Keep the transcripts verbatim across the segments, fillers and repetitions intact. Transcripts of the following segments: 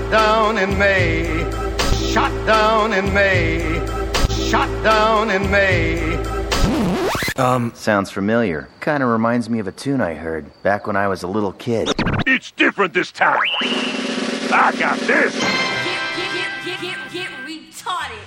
down in May. Shot down in May. Shot down in May. Um, sounds familiar. Kind of reminds me of a tune I heard back when I was a little kid. It's different this time. I got this. Get, get, get, get, get, get retarded.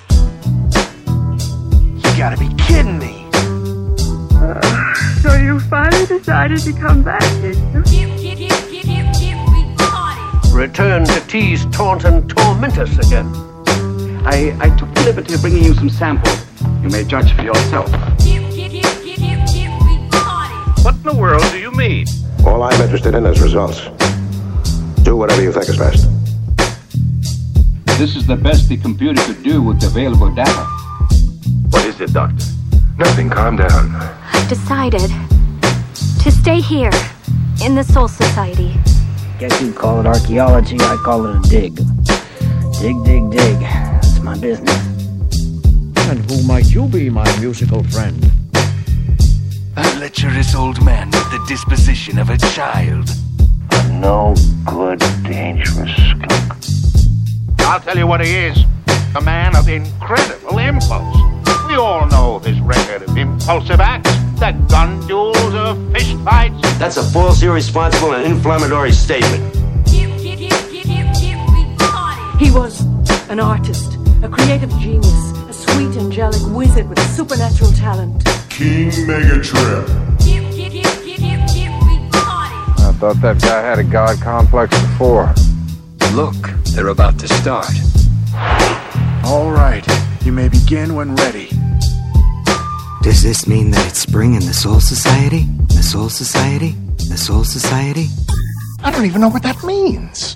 You gotta be kidding me. Uh, so you finally decided to come back, did you? Get, get, get, get, get, get retarded. Return to tease, taunt, and torment us again. I, I took the liberty of bringing you some samples. You may judge for yourself. Get, get, get, get, get, get retarded. What in the world do you mean? All I'm interested in is results. Do whatever you think is best. This is the best the computer could do with the available data. What is it, Doctor? Nothing, calm down. I've decided to stay here in the Soul Society. Guess you call it archaeology, I call it a dig. Dig, dig, dig. That's my business. And who might you be, my musical friend? A lecherous old man with the disposition of a child. A no good, dangerous skunk. I'll tell you what he is. A man of incredible impulse. We all know his record of impulsive acts, the gun duels or fist fights. That's a false, irresponsible, and inflammatory statement. Get, get, get, get, get, get retarded. He was an artist, a creative genius, a sweet, angelic wizard with supernatural talent. King Megatrip. Get, get, get, get, get, get retarded. I thought that guy had a god complex before. Look, they're about to start. All right, you may begin when ready. Does this mean that it's spring in the Soul Society? The Soul Society? The Soul Society? I don't even know what that means.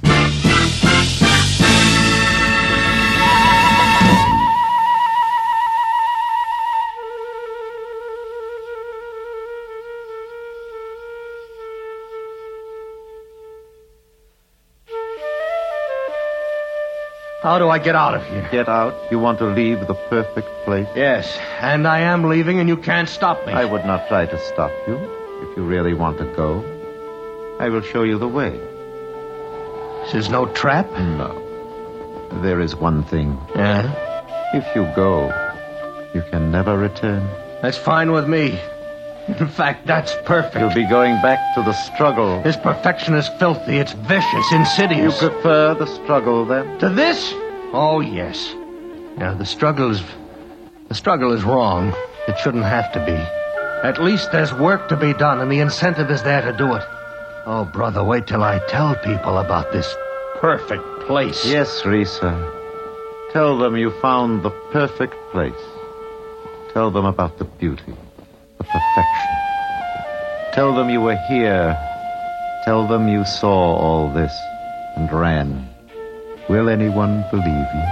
How do I get out of here? Get out? You want to leave the perfect place? Yes, and I am leaving, and you can't stop me. I would not try to stop you. If you really want to go, I will show you the way. This is no trap? No. There is one thing. Yeah? If you go, you can never return. That's fine with me. In fact, that's perfect. You'll be going back to the struggle. This perfection is filthy. It's vicious, insidious. You prefer the struggle, then? To this? Oh, yes. Now, the struggle is... The struggle is wrong. It shouldn't have to be. At least there's work to be done, and the incentive is there to do it. Oh, brother, wait till I tell people about this perfect place. Yes, Risa. Tell them you found the perfect place. Tell them about the beauty. The perfection. Tell them you were here. Tell them you saw all this and ran. Will anyone believe you?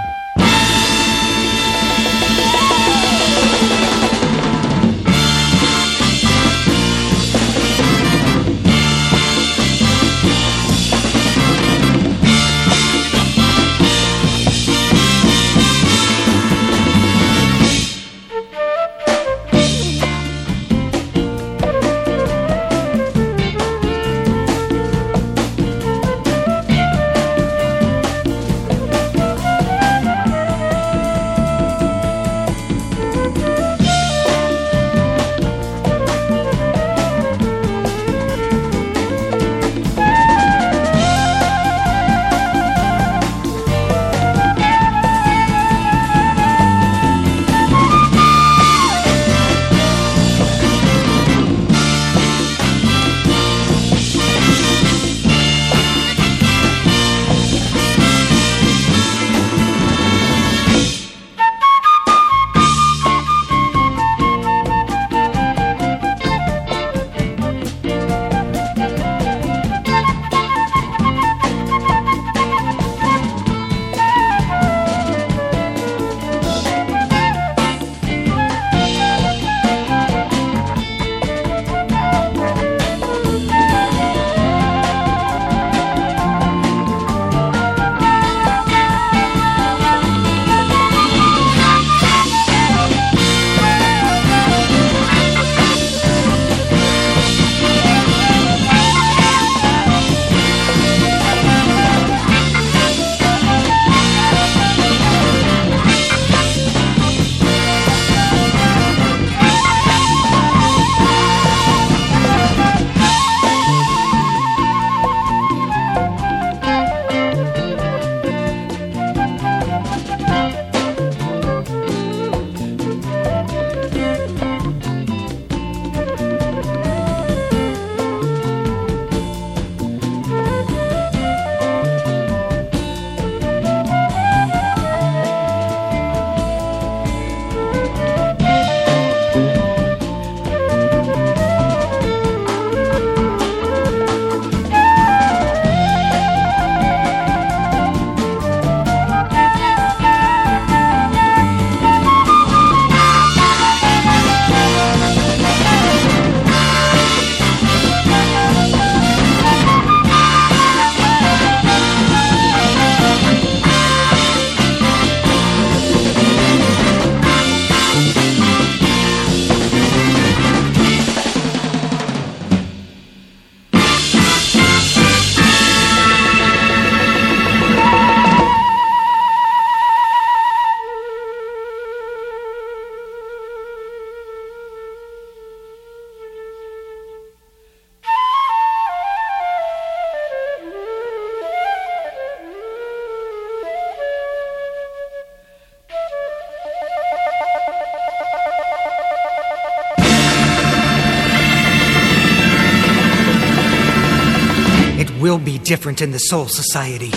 different in the Soul Society.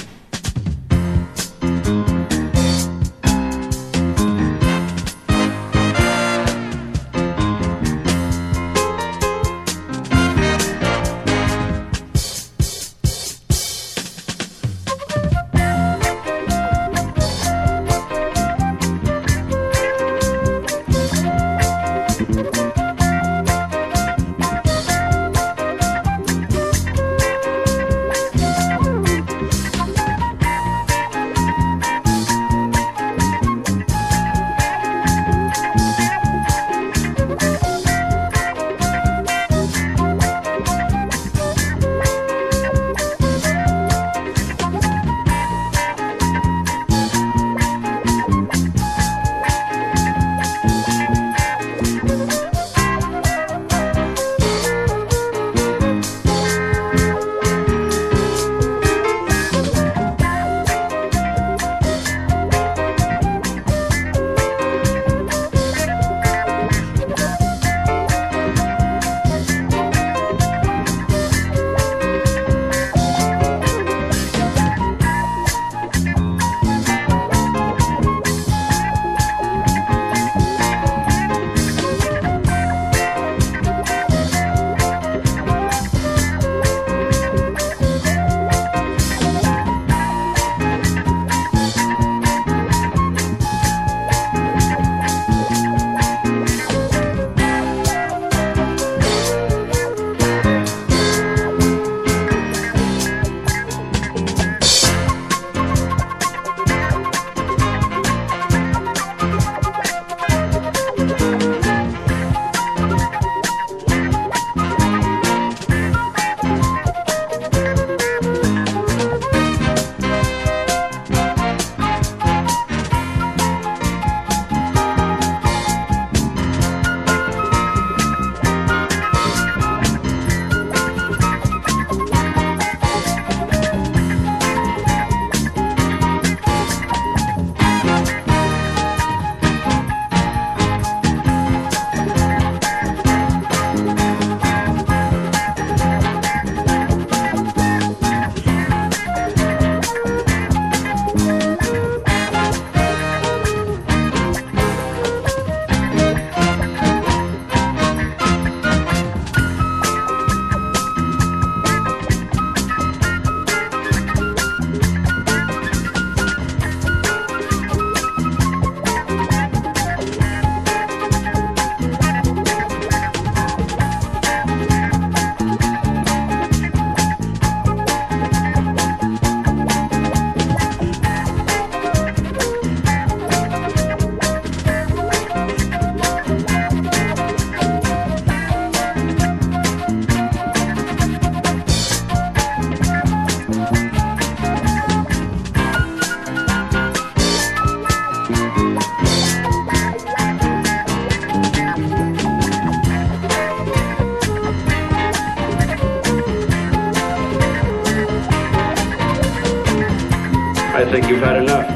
I think you've had enough.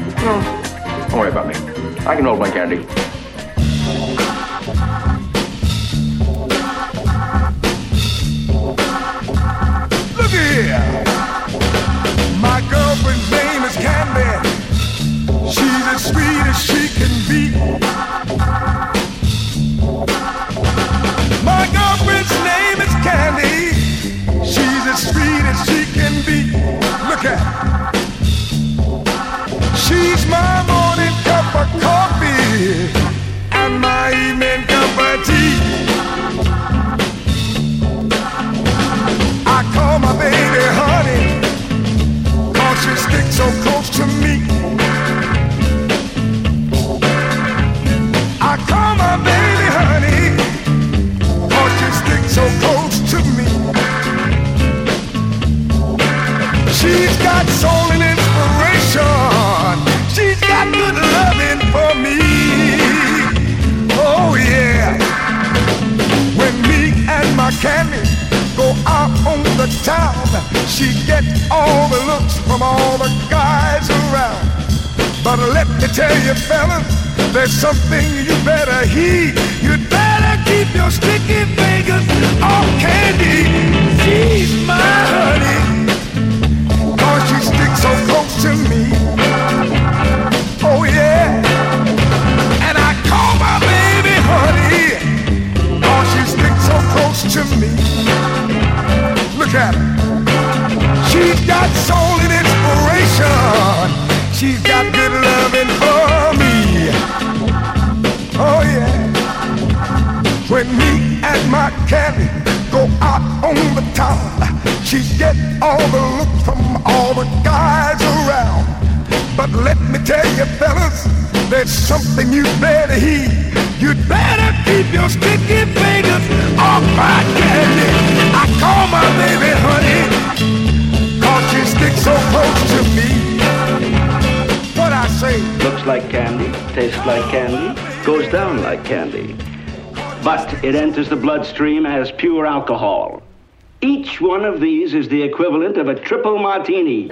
No, don't worry about me. I can hold my candy. Look here. My girlfriend's name is Candy. She's as sweet as she can be. My girlfriend's name is Candy. She's as sweet as she can be. Look at her. She's my morning cup of coffee and my evening cup of tea. I call my baby honey, 'cause she sticks so close to me. I call my baby honey, 'cause she sticks so close to me. She's got soul and inspiration. She's got good loving for me. Oh yeah. When me and my Candy go out on the town, she gets all the looks from all the guys around. But let me tell you, fellas, there's something you better heed. You'd better keep your sticky fingers off Candy. She's my honey. so close to me. Oh yeah. And I call my baby honey, oh she sticks so close to me. Look at her. She's got soul and inspiration. She's got good loving for me. Oh yeah. When me and my Candy go out on the town, she get all the looks from all the guys around. But let me tell you fellas, there's something you better heed. You'd better keep your sticky fingers off my Candy. I call my baby honey, cause she sticks so close to me. What I say? Looks like candy, tastes like candy, goes down like candy. But it enters the bloodstream as pure alcohol. Each one of these is the equivalent of a triple martini.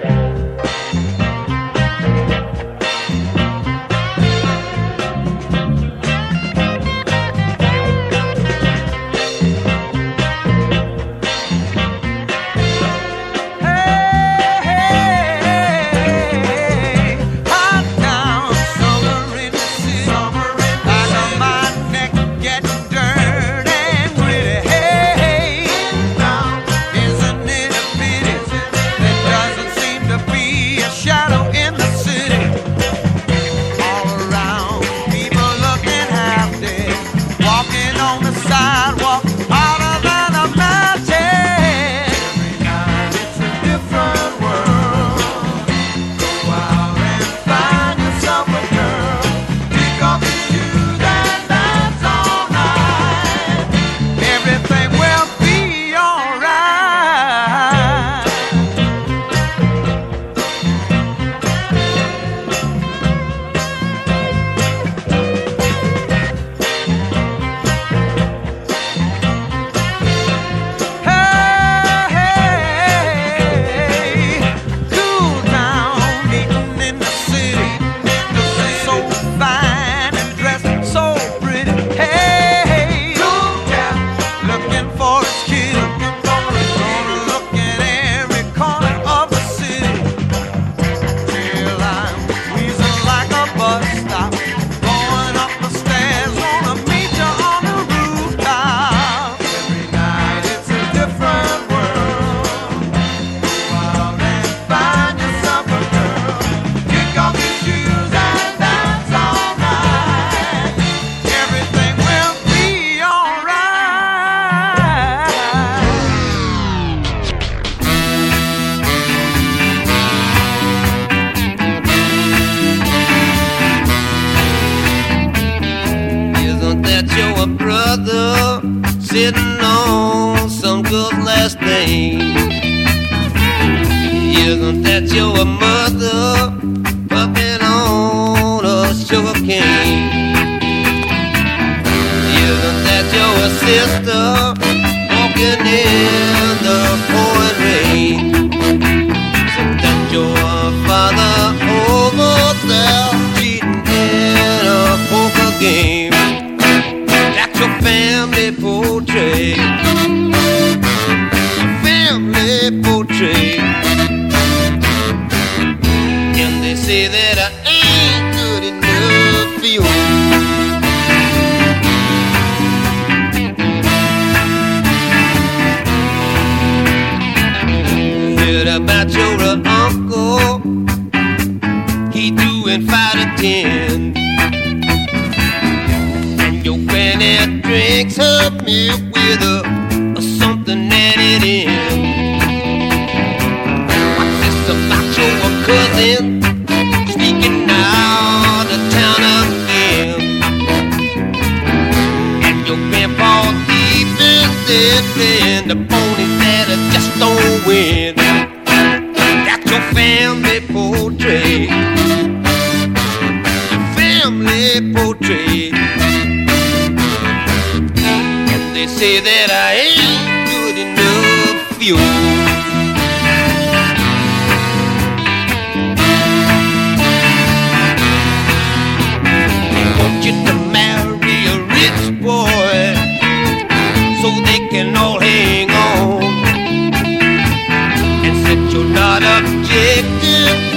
Objective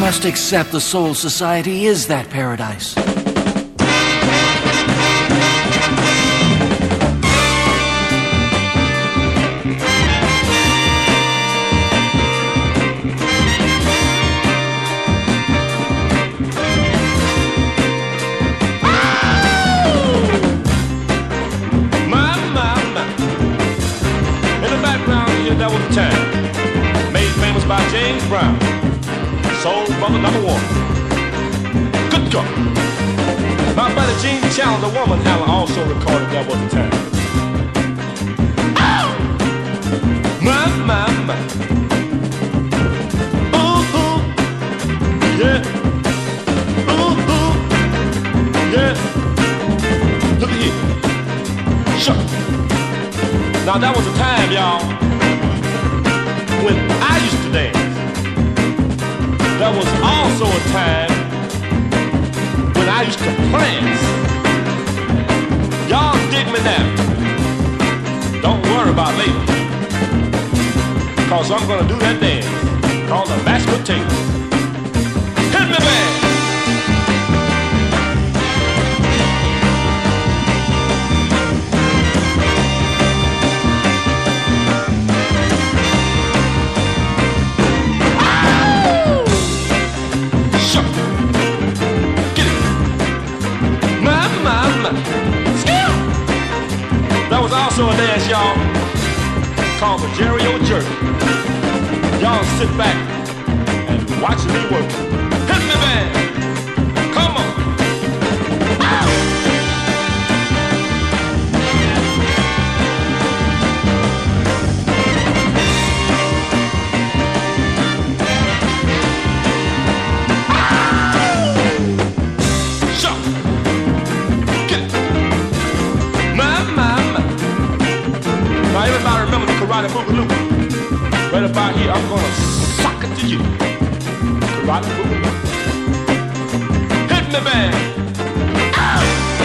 must accept the Soul Society is that paradise. By James Brown, Soul Brother number one. Good God. My buddy Gene Challenger, Woman Howler, also recorded that was the time. Oh! My, my, my. Ooh, ooh. Yeah. Ooh, ooh. Yeah. Look at here. Shuck. Now that was a time, y'all, when I used to dance. There was also a time when I used to prance. Y'all dig me now. Don't worry about later, cause I'm gonna do that dance called the mashed potato. Hit me, man! There was also a dance, y'all, called the Jerry-O Jerk. Y'all sit back and watch me work. Hit me, man! Come on! Ow! Shuck! Get it! My, my, my. Now everybody remember the Karate Boogaloo. Right about here, I'm gonna sock it to you. Karate Boogaloo. Hit me, man. Ow!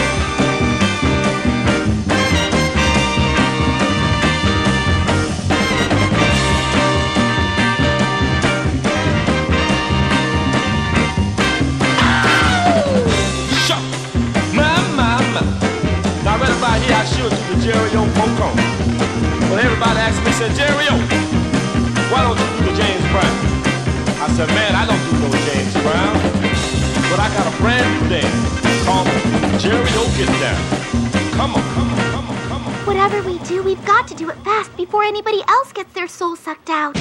Shuck. My, my, my. Now right about here, I should do the Jerry-O Pocon. But everybody asked me, said, Jerry-O, why don't you do the James Brown? I said, man, I don't do no James Brown, but I got a brand new dance called Jerry-O Get Down. Come on, come on, come on, come on. Whatever we do, we've got to do it fast before anybody else gets their soul sucked out.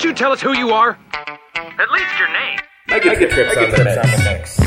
Can't you tell us who you are? At least your name. Mega Trips on the mix.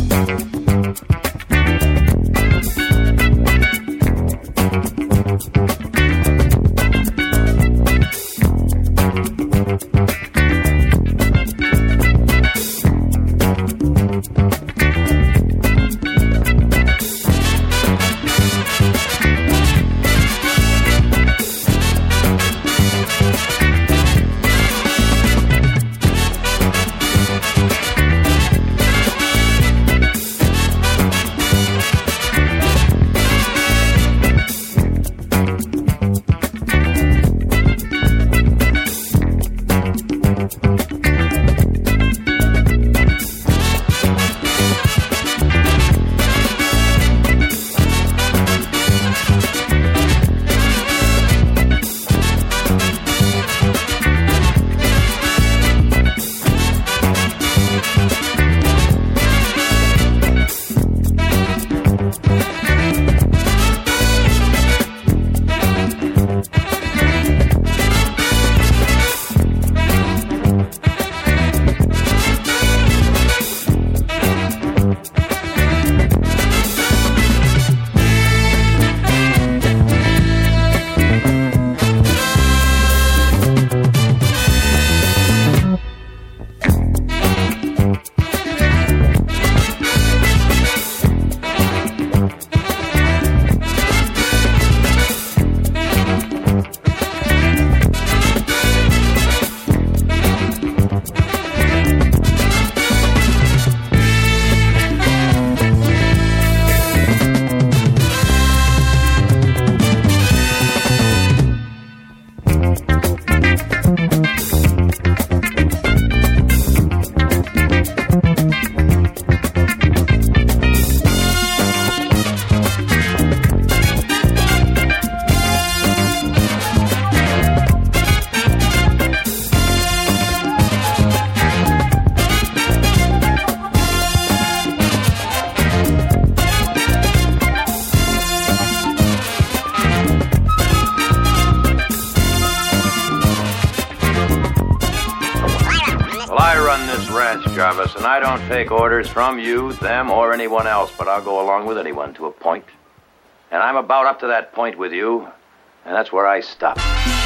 Jarvis, and I don't take orders from you, them, or anyone else, but I'll go along with anyone to a point. And I'm about up to that point with you, and that's where I stop.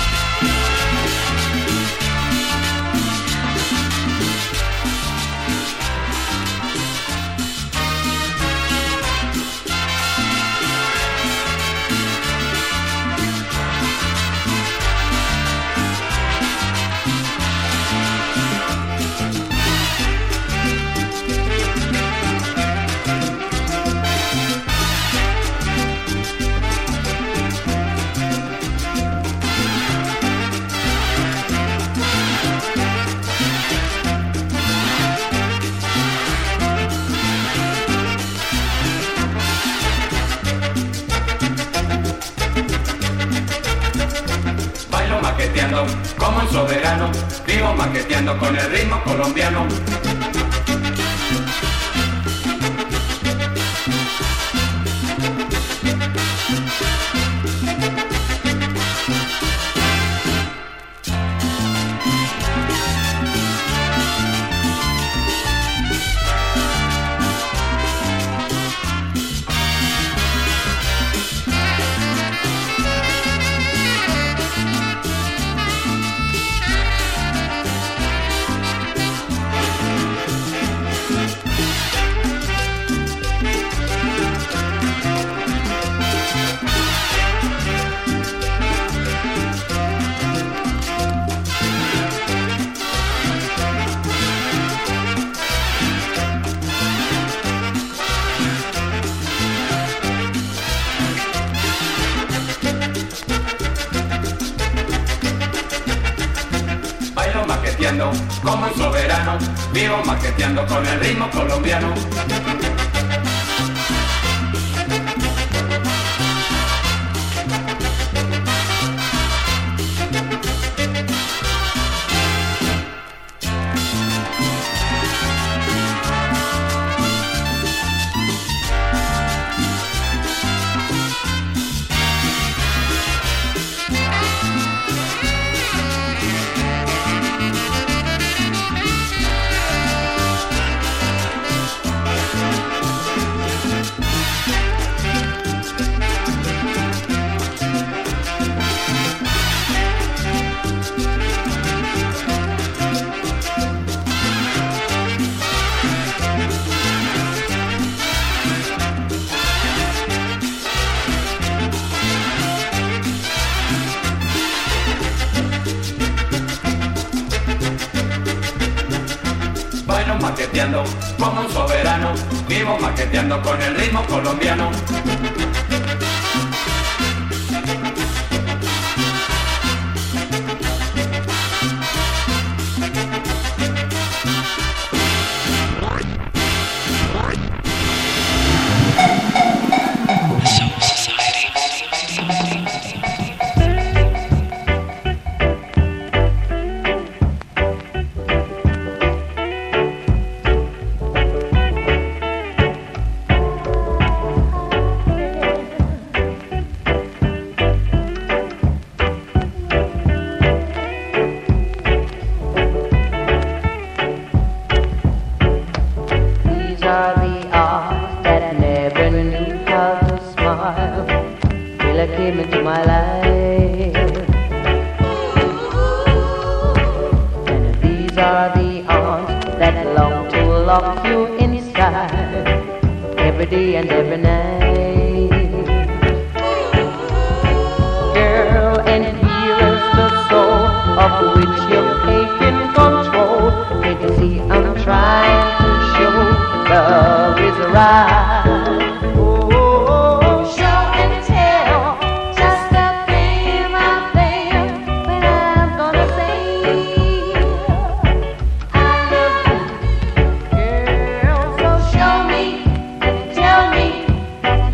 Como un soberano, vivo maqueteando con el ritmo colombiano. Como un soberano, vivo maqueteando con el ritmo colombiano. maqueteando como un soberano, vivo maqueteando con el ritmo colombiano. Show me, tell me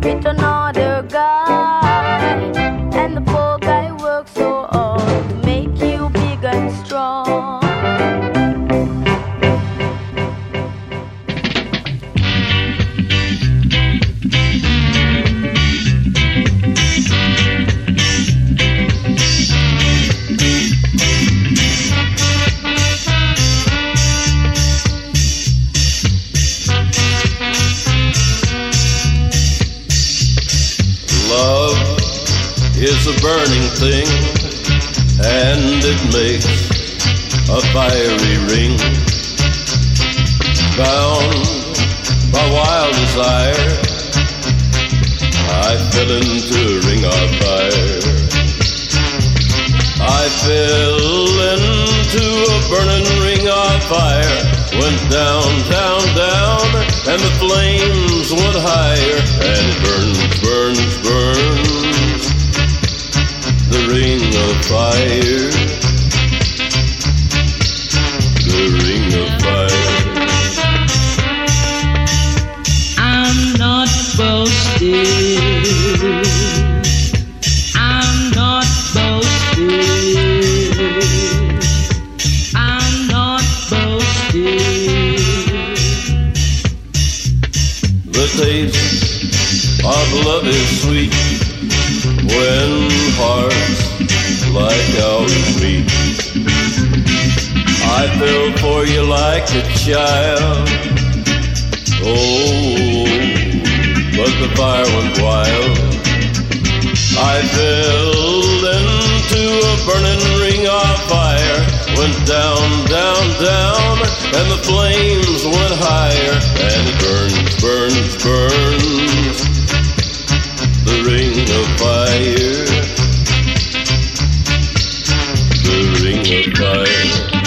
with another guy, and the poor guy works so hard to make you big and strong. Love is a burning thing, and it makes a fiery ring. Bound by wild desire, I fell into a ring of fire. I fell into a burning ring of fire, went down, down, down, and the flames went higher, and it burns, burns, burns, the ring of fire, the ring of fire. I'm not boasting, I'm not boasting, I'm not boasting. The taste of love is sweet when hearts like ours meet. I fell for you like a child, oh, but the fire went wild. I fell into a burning ring of fire, went down, down, down, and the flames went higher, and it burns, burns, burns, the ring of fire, the ring of fire.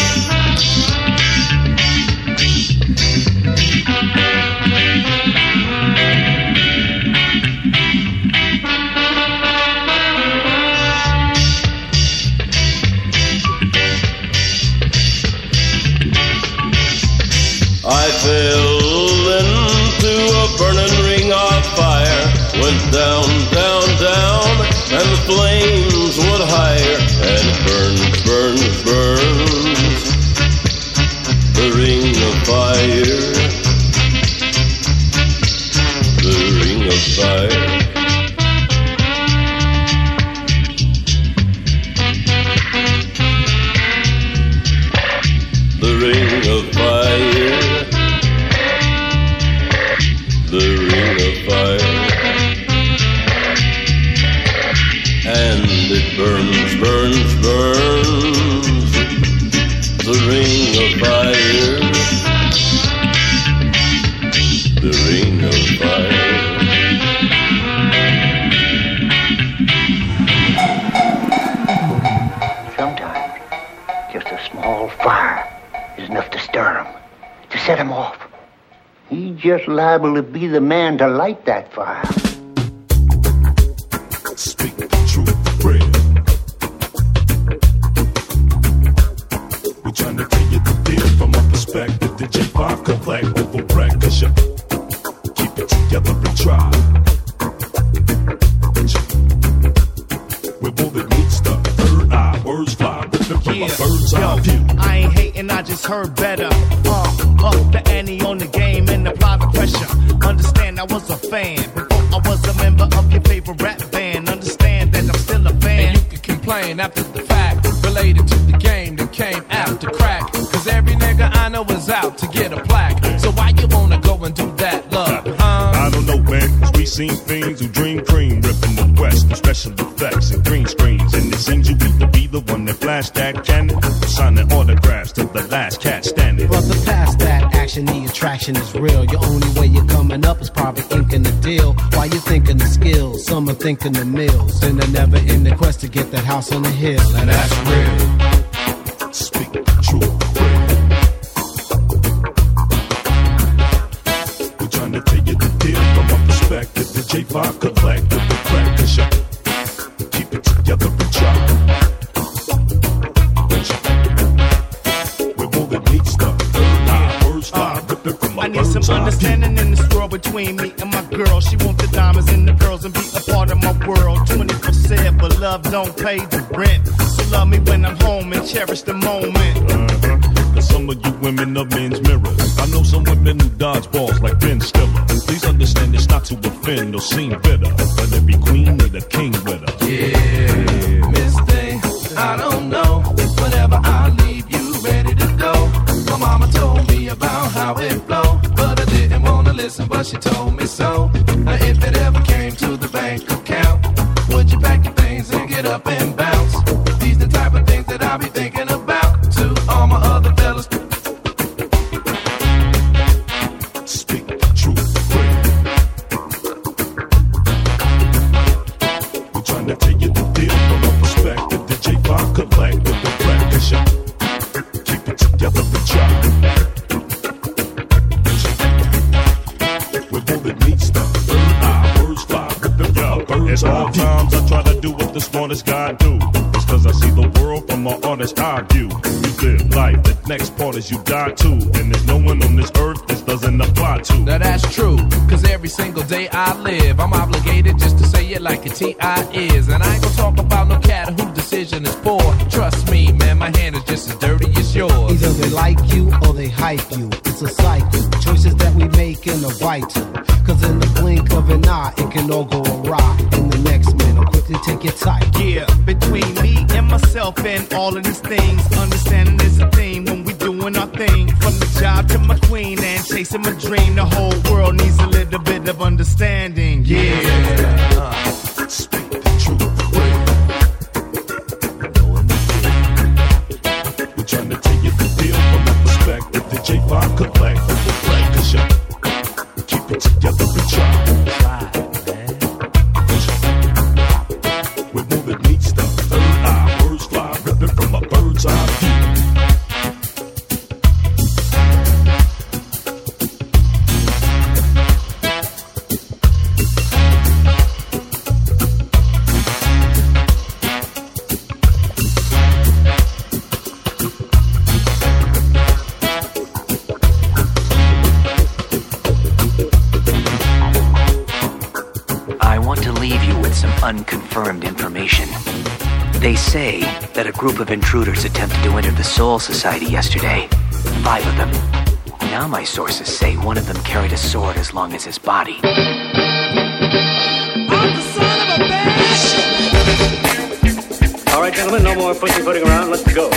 I fell into a burning ring of fire, went down, down, down, and the flames went higher, and it burns, burns, burns, the ring of fire, the ring of fire. The ring of fire, the ring of fire, and it burns, burns, burns, the ring of fire, the ring of fire. Sometimes just a small fire is enough to stir him, to set him off. He's just liable to be the man to light that fire. Speak the truth, friend. We're trying to tell you the deal from a perspective. The J five collect over pressure. Keep it together and try. We're moving meets the third eye. Words fly with the from a bird's eye view. I ain't hating, I just heard better. Uh, up the ante on the game and apply the pressure. Understand I was a fan before I was a member of your favorite rap band. Understand that I'm still a fan. And you can complain after the fact, related to the game that came after crack. Cause every nigga I know is out to get a plaque. So why you wanna go and do that, love? Huh? I don't know, man, cause we seen fiends who dream cream, ripping the West with special effects and green screens. And it seems you either be the one that flashed that cannon, or signing autographs to the last cat standing. Brother, past that action, the attraction is real. Your only way you're coming up is probably inking the deal. While you're thinking the skills, some are thinking the mills. And they're never in the quest to get that house on the hill. And that's real. Speak the truth, we're trying to tell you the deal from a perspective. The J five collective, the practice. Keep it together and try. We're moving neat stuff. Third eye, words fly, ripping from my I need some understanding in this world between me and my girl. She want the diamonds and the girls and be a part of my world. twenty-four seven, but love don't pay the rent. So love me when I'm home and cherish the moment. Uh-huh. Cause some of you women are men's mirrors. I know some women who dodge balls like Ben Stiller. Please understand it's not to offend or seem bitter, but every queen need a king with her. Yeah, Miss Thing, I don't know. Whenever I leave, you ready to go. My mama told me about how it flow, but I didn't wanna listen, but she told me so. Now if it ever came to the bank account, would you pack your things and get up and bounce? These the type of things that I be thinking about. To all my other fellas, speak the truth, we're trying to tell you the deal from a perspective. The J five collect with the record shop. Keep it together and try. With all it needs to third eye, birds fly with the yo, birds all times I try to do what the smartest guy do. It's cause I see the world from an honest eye view. You live life, the next part is you die too. And there's no one on this earth this doesn't apply to. now that's true, cause every single day I live, I'm obligated just to say it like a T I is. And I ain't gonna talk about no cat who decision is poor. Trust me, man, my hand is just as dirty as yours. Either they like you or they hype you. It's a cycle. Choices that we make in a vital. Cause in the blink of an eye, it can all go awry. And the next man will quickly take it tight. Yeah, between me and myself and all of these things, understanding is a theme when we doing our thing. From the job to my queen and chasing my dream, the whole world needs a little bit of understanding. Yeah. Uh, speak the truth. We're trying to tell you the deal from a perspective. The J five collect with the record shop. Keep it together and try. With all that needs stuff, third eye, birds fly, ripping from a bird's eye view. Unconfirmed information. They say that a group of intruders attempted to enter the Soul Society yesterday. Five of them. Now my sources say one of them carried a sword as long as his body. I'm the son of a bitch! All right, gentlemen, no more pussyfooting around. Let's go.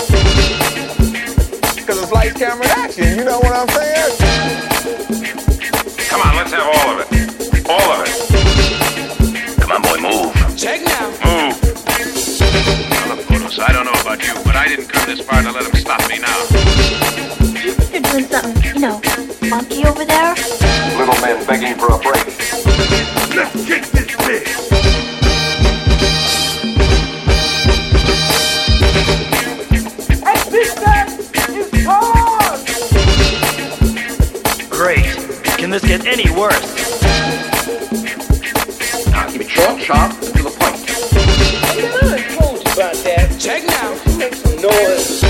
Because it's lights, camera, action. You know what I'm saying? Come on, let's have all of it. All of it. Come on, boy, move. Check now. Move. Now, look, Potos, I don't know about you, but I didn't come this far to let him stop me now. You think they're doing something, you know, funky over there? Little men begging for a break. Let's kick this bitch. Hey, this guy is hard! Great. Can this get any worse? Now, keep it short, sharp, and to the point. I told you about that. Check now. Make some noise.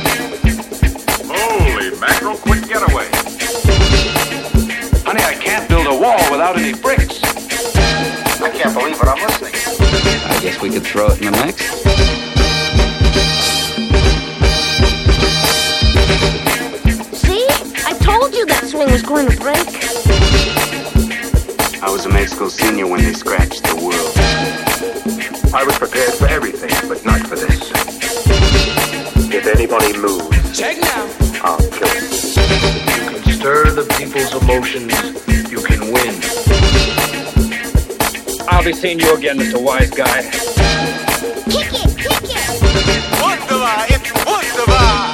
Holy mackerel, quick getaway. Honey, I can't build a wall without any bricks. I can't believe it. I'm listening. I guess we could throw it in the mix. See? I told you that swing was going to break. I was a med school senior when they scratched the world. I was prepared for everything, but not for this. If anybody moves, check now. I'll kill him. You can stir the people's emotions. You can win. I'll be seeing you again, Mister Wise Guy. Kick it, kick it. Wunderbar, it's wunderbar.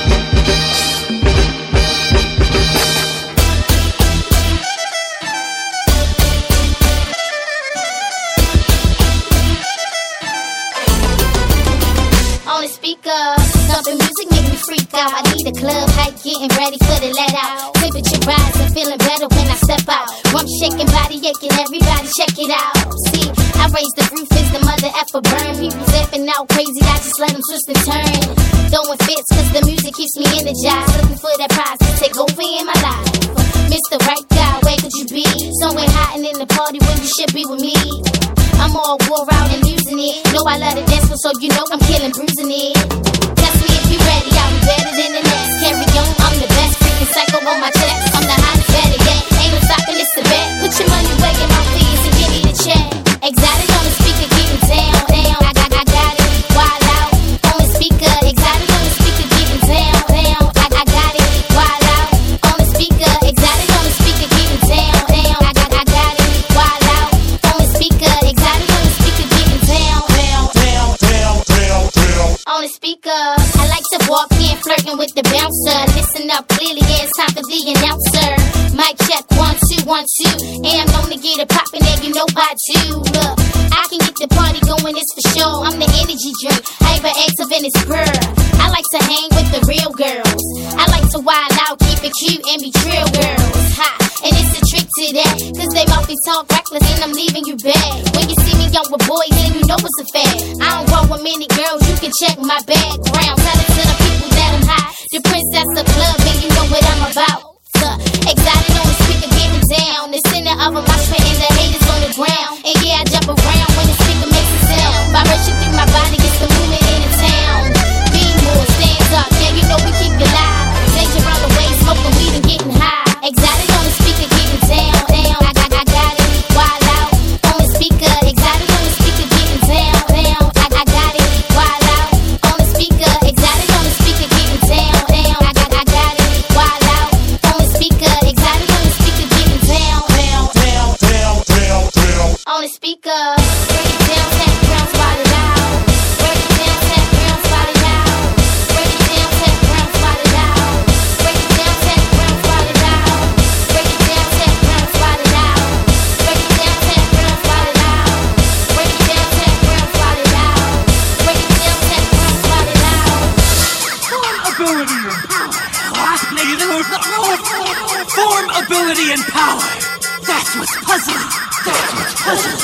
Thumping music make me freak out. I need a club hype, getting ready for the let out. Temperature rising, feeling better when I step out. Rump shaking, body aching, everybody check it out. See, I raise the roof, is the mother effer burn. People stepping out crazy, I just let them twist and turn. Throwing fits, cause the music keeps me energized. Looking for that prize to take over in my life. Mister Right Guy, where could you be. Somewhere hiding in the party when you should be with me. I'm all wore out and losing it. Know I love to dance, so you know I'm killing, bruising it. Test me if you ready, I'll be better than the next. Carry on, I'm the best, freaking psycho on my chest. I'm the hottest, better yet. Ain't no stopping, it's a bet. Put your money where your mouth is and give me the check. Exotic on the speaker, getting down, down. I got, I got it, wild out on the speaker. Exotic on the speaker, getting down, down. I, I got it, wild out on the speaker. Exotic on the speaker, getting down, down. I got, I got it, wild out on the speaker. Exotic on the speaker, getting down, down, down, down, down, down. On the speaker, I like to walk in, flirting with the bouncer. Listen up clearly, yeah, it's time for the announcer. Mic check, one, two, one, two. And I'm known to get it poppin', and you know I do. Look, I can get the party going, it's for sure. I'm the energy drink, hyperactive and it's pure. I like to hang with the real girls. I like to wild out, keep it cute, and be trill girls. Ha, and it's a trick to that, cause they mouth be talk reckless, and I'm leaving you bad. When you see me out with boys, then you know it's a fad. I don't roll with many girls, you can check my background. Tell it to the people that I'm hot. The princess of club, and you know what I'm about. Exotic on the speaker, getting down. The center of a mosh pit and the haters on the ground. And yeah, I jump around when the speaker makes a sound. Vibration through my body, it's the movement in the town. Be more, stands up, yeah, you know we keep it live. Danger on the way, smoking weed and getting high. Exotic on the speaker, getting down, down. I got, I got it, wild out on the speaker. Exotic on the speaker, getting down, down. I, I got it, wild out on the speaker. Exotic on the speaker, getting down, down. I got, I got it, wild out on the speaker. Exotic on the speaker, getting down, down, down, down, down, down. On the speaker, break it down, tap brown, spot it out. Break it down, tap brown, spot it out. Break it down, tap brown, spot it out. Break it down, tap brown, spot it out. Break it down, tap brown, spot it out. Break it down, tap brown, spot it out. Break it down, tap brown, spot it out. Break it down, tap brown, spot it out. Form, ability, and power. Form, ability, and power. That's what's puzzling. That's what's puzzling.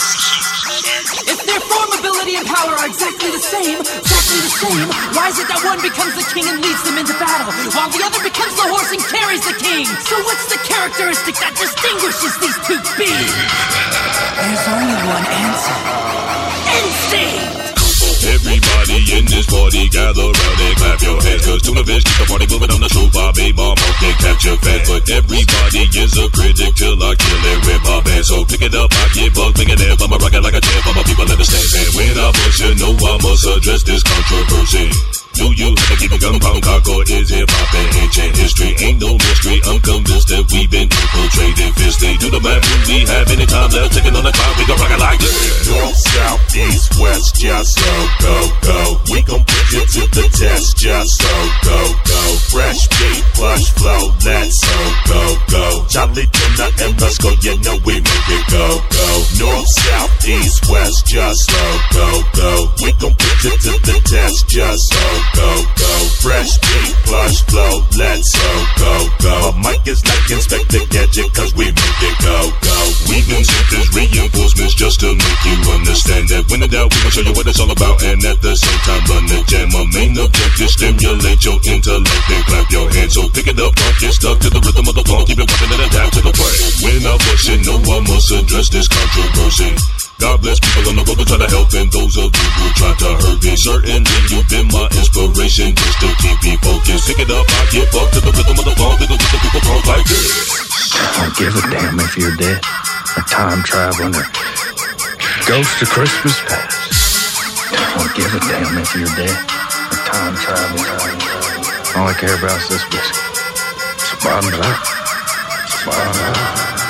If their form, ability, and power are exactly the same, exactly the same, why is it that one becomes the king and leads them into battle, while the other becomes the horse and carries the king? So what's the characteristic that distinguishes these two beings? There's only one answer. Instinct! Everybody in this party gather round and clap your hands, cause tuna fish keep the party moving on the show. Bobby bomb can capture fans, but everybody is a critic till I kill it with my band. So pick it up, I get bugged, pick it up, I'ma rock it like a champ, all my people understand. And when I push it, know I must address this controversy. Do you have to keep a gun pound cock, or is hip hop an ancient history? Ain't no mystery, I'm convinced that we've been infiltrated fiercely. Do the math, do we have any time left? Ticking on the clock, we gon' rock it like this. North, south, east, west, just so go, go. We gon' put you to the test, just so go, go. Fresh beat, plush flow, let's so go, go. Charlie, Tuna, and Rusco, you know we make it go, go. North, south, east, west, just so go, go. We gon' put you to the test, just so go, go. Fresh beat, plush flow, let's so go, go. My mic is like Inspector Gadget, cause we make it go, go. We've been sent as reinforcements just to make you understand that when in doubt, we gon' show you what it's all about, and at the same time run the jam. My main objective, stimulate your intellect and clap your hands. So pick it up, don't get stuck to the rhythm of the phone. Keep it bumping and adapt to the play. When I push it, no one must address this controversy. God bless people on the road who try to help, and those of you who try to hurt me. Certainly you've been my inspiration just to keep me focused. Pick it up, I get fucked to the rhythm of the phone. We gon' get the people talk like this. I don't give a damn if you're dead, or time traveling, or ghost of Christmas past. I don't give a damn if you're dead, or time traveling. All I care about is this whiskey. So bottoms up. Bottoms up.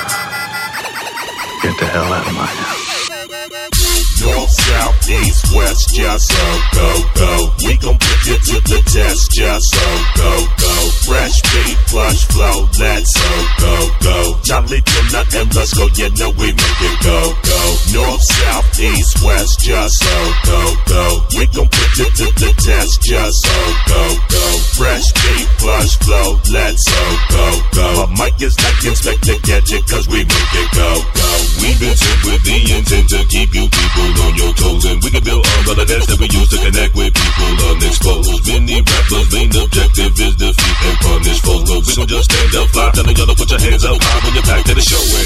Get the hell out of my house. North, south, east, west, just so go, go. We gon' put you to the test, just so go, go. Fresh beat, plush flow, let's so go, go. Charlie, Tuna, and Rusco, you know we make it go, go. North, south, east, west, just so go, go. We gon' put you to the test, just so go, go. Fresh beat, plush flow, let's so go, go. My mic is like Inspector Gadget, cause we make it go, go. We've been sent with the intent to keep you people on your toes, and we can build on the dance that we use to connect with people unexposed. Many rappers' main objective is defeat and punish foes, but we gon' just stand up, fly, telling y'all to put your hands up high when you're back to the show.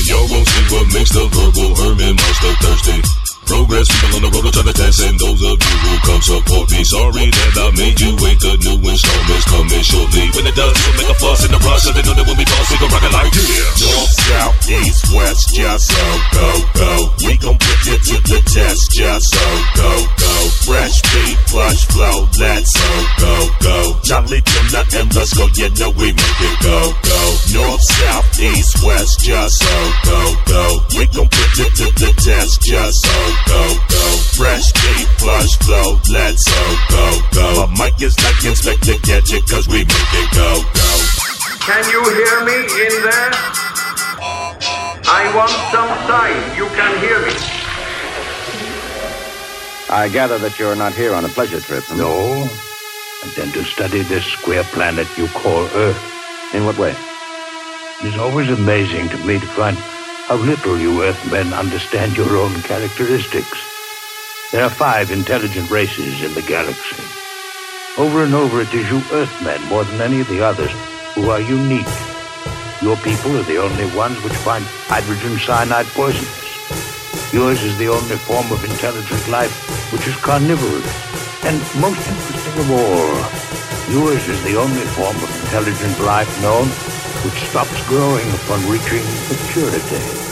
the verbal Herman Monster thirsty. Progress, people on the road are trying to test, and those of you who come support me. Sorry that I made you wait, the new installment's coming shortly. When it does, we'll make a fuss in the rush, so they know that when we boss, we gon' rock it like yeah. North, south, east, west, just so go, go. We gon' put you to the test, just so go, go. Fresh beat, plush flow, let's so go, go. Charlie Tuna and let's go, you know we make it go, go. North, south, east, west, just so go, go. We gon' put you to the test, just so go, go. Fresh beat, plush flow, let's so go, go. My mic is like Inspector Gadget, cause we make it go, go. Can you hear me in there? I want some sign you can hear me. I gather that you're not here on a pleasure trip. Huh? No. Intend to study this square planet you call Earth. In what way? It is always amazing to me to find how little you Earthmen understand your own characteristics. There are five intelligent races in the galaxy. Over and over it is you Earthmen, more than any of the others, who are unique. Your people are the only ones which find hydrogen cyanide poisonous. Yours is the only form of intelligent life which is carnivorous. And most interesting of all, yours is the only form of intelligent life known which stops growing upon reaching maturity.